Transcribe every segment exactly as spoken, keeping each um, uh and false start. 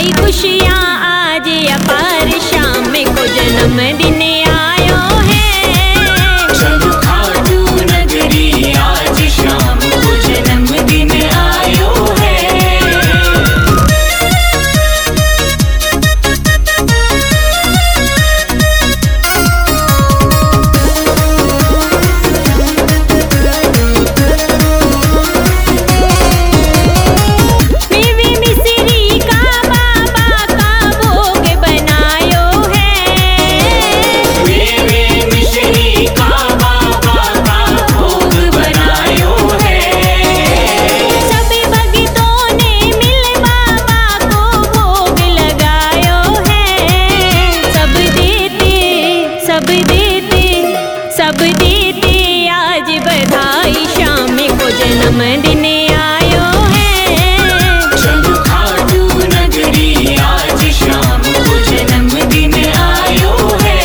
आई खुशियाँ आज अपार, शाम को जन्मदिन आयो है। चलो खाटू नगरी आज शाम को जन्मदिन आयो है। सब देते सब देते आज बधाई, शाम को जन्मदिन आयो है। चलो खाटू नगरी आज शाम को जन्मदिन आयो है।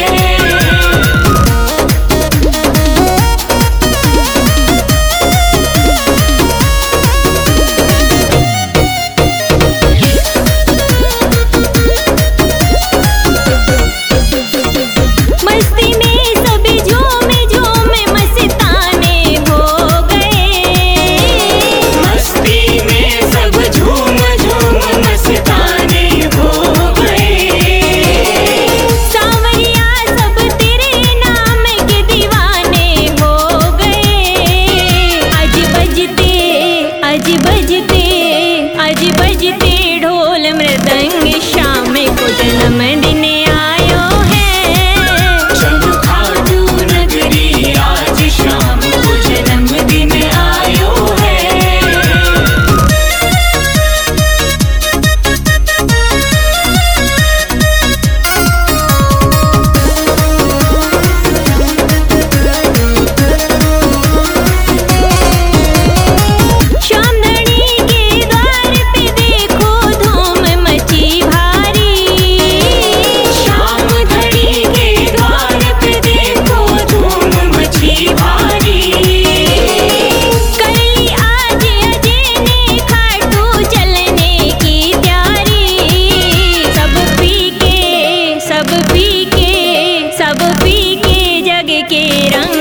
मस्ती में सभी झूम झूम मस्ताने हो गए। मस्ती में सब झूम झूम मस्ताने हो गए। सावरिया सब तेरे नाम के दीवाने हो गए। आज बजते आज बजते आज बजते ढोल मृदंग, शाम को जन्मदिन आयो है। चलो खाटू नगरी आज शाम को जन्मदिन आयो है। श्यामधनी के द्वार पे देखो धूम मची भारी। श्यामधनी के द्वार पे देखो धूम मची भारी। कर ली आज अजय ने खाटू चलने की तैयारी। सब पी के सब पी के सब पी के जग के रंग,